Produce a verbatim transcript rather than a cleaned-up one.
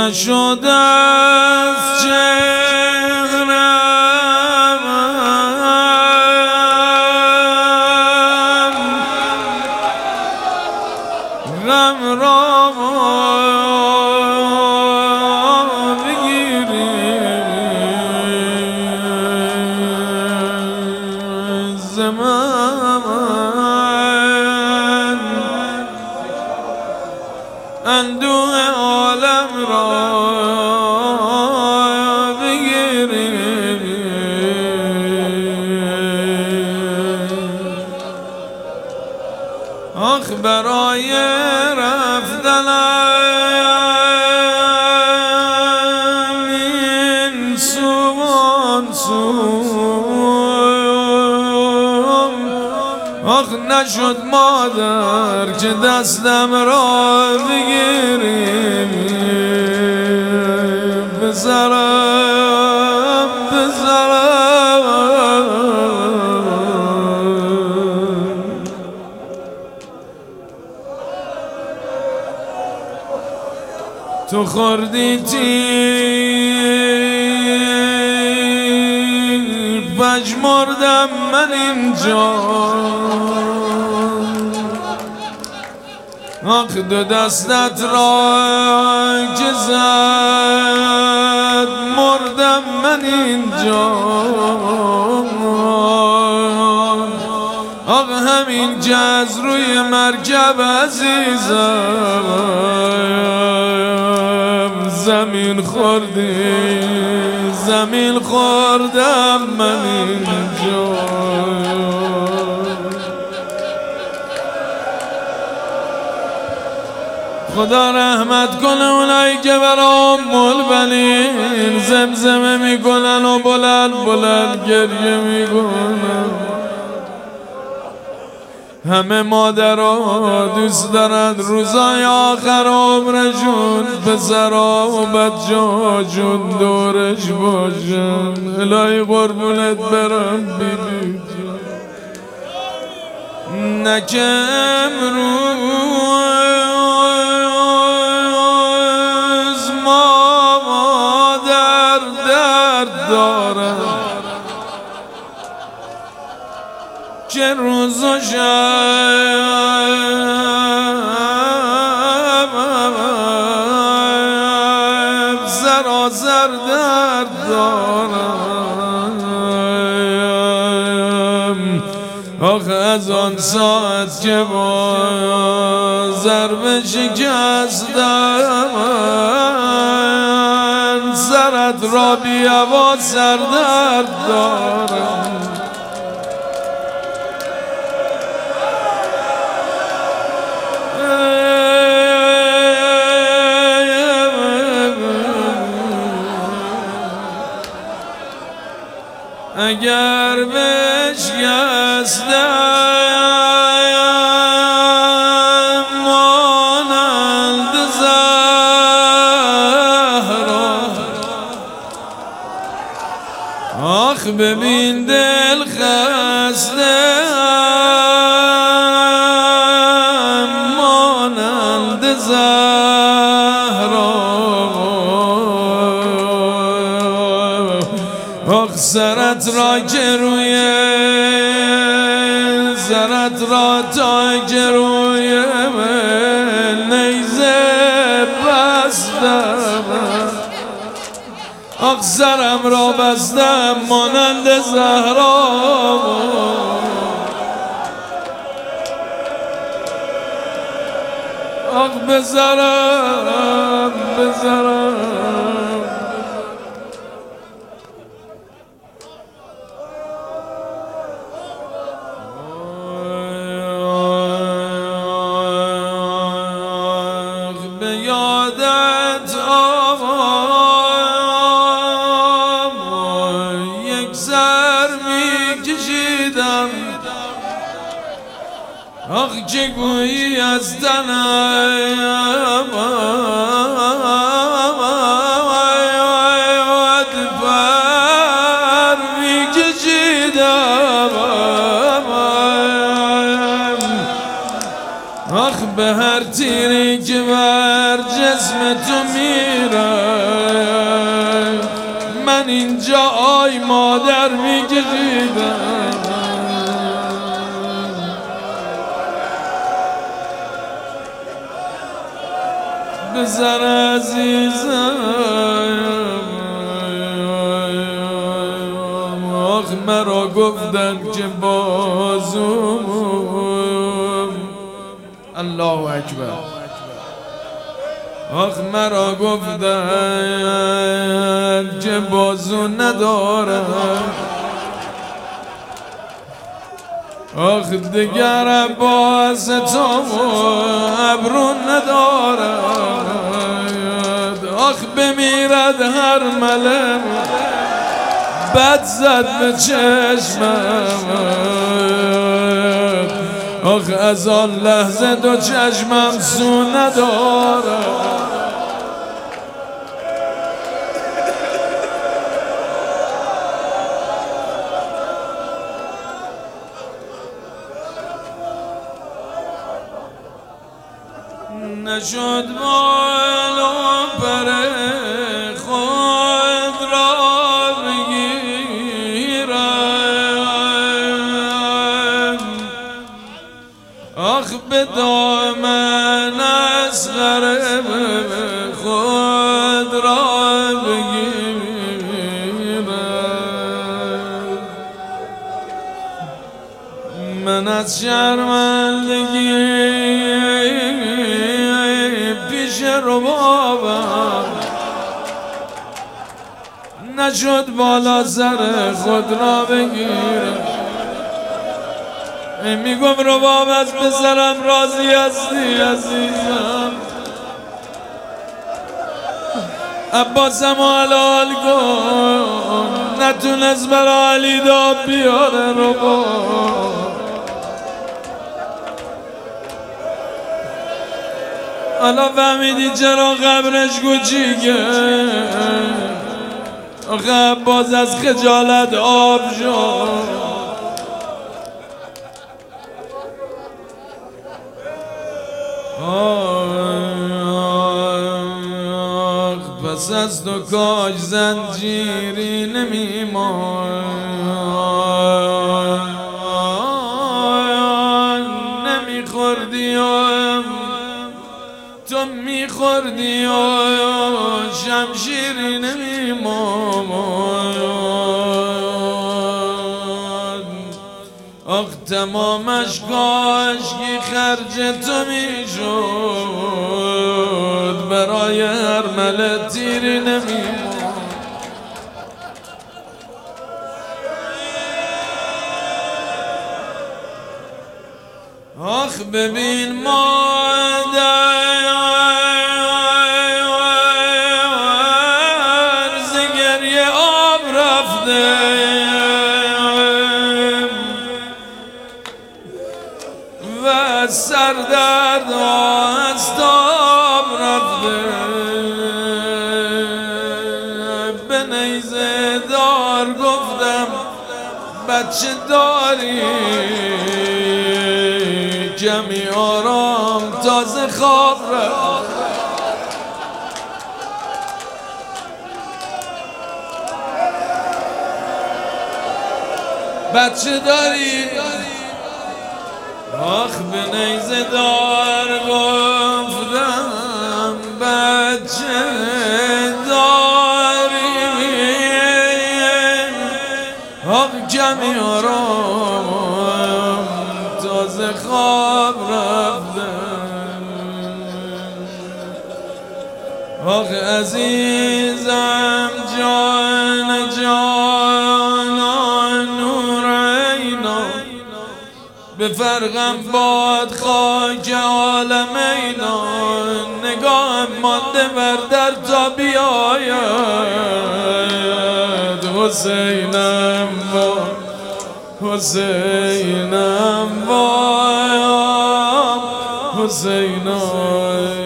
نشد از چهرم غم را بگیری زمان اندوه عالم را بگیری آخ برای رفتنم این سوان سوم آخ نشد مادر که دستم را بگیریم بذارم بذارم تو خوردی تیر پژمردم من اینجا آخ دو دستت را که زد مردم من اینجا آخ همین جز روی مرکب عزیزم زمین خوردی زمین خوردم من اینجا خدا رحمت کنه اونایی که برام ملبنین زمزمه میکنن و بلند بلند گریه میکنن همه مادرها دوست دارن روزای آخر عمرشون پسرها و بچه‌هاشون دورش باشن الهی قربونت برم بیبی نکه امروز مادر درد دارم که روز و شب سراسر درد دارم آخه از آن ساعت که با ضرب شکستم سرت را بیاوا سردرد دارم اگر بشکستم مانند زهرا آخ ببین دل خسته مانند زهرا آخ سرت را که روی سرت را تا که روی نیزه بستم آخ سرم را بستم مانند زهرا آخ بذارم بذارم یادت آوام یک سر می کشیدم آخ چه گویی از تنم پر می کشیدم آخ به هر تیری که برجه اسم تو میره من اینجا آی مادر میکشیدم بزر عزیزم آخ مرا گفتن که بازوم الله اکبر آخ مرا گفتن که بازو ندارم آخ دیگر باز تو ابرو ندارد آخ بمیرد هر ملم بد زد به چشمم آخ از آن لحظه دو چشمم سو ندارد نشد بال و پر خود را بگیرم آخ به دامن اصغر خود را بگیرم من از شرمندگی ربابم نشد بالا سر خود را بگیرم میگم رباب از پسرم راضی هستی عزیزم عباسم حلال کن نتونست برا علی داب بیاره رباب حالا فهمیدی چرا قبرش کوچیکه آخه باز از خجالت آب شد آخ پس از تو کاج زنجیری نمیمان نمیخوردی تو میخوردی و شمشیری نمیماند آخ تمامش کاشکی خرج تو میشد برای هر مله تیری نمیماند آخ ببین مادر و سردرد از تاب رفته به نیزه دار گفتم بچه داری کمی آرام تازه خواب رفت بچه داری آخ به نیزه دار گفتم بچه داری آخ کمی آرام تازه خواب رفتم آخ عزیزم جان جانان نور عینا به فرقم باد خاک عالم اینا نگاه مانده بر در تا بیاید حسینم با حسینم با حسینم